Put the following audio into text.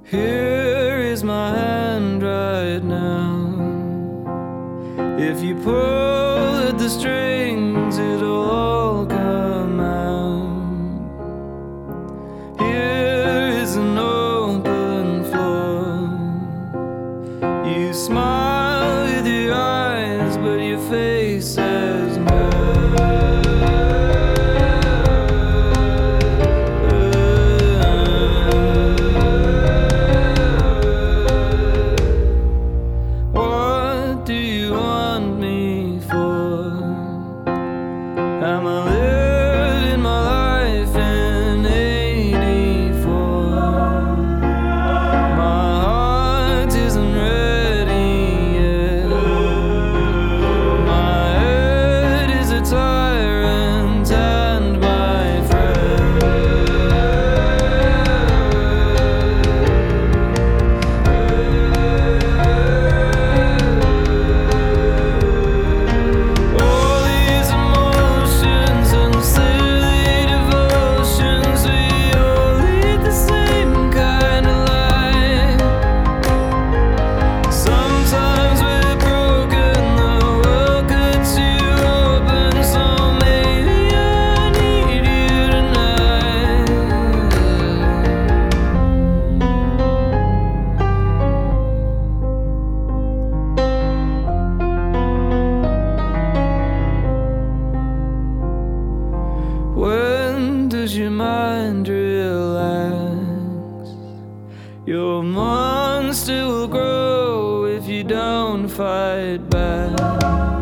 Here is my hand right now. If you pull at the strings, it'll all come out. Here is an open floor. You smile with your eyes, but your face says no. Am I living my life in '84? My heart isn't ready yet. My head is a tyrant and my friend. All these emotions and silly devotions, we all lead the same kind of life. Sometimes we're broken, the world cuts you open, so maybe I need you tonight. When does your mind relax? Your monster will grow if you don't fight back.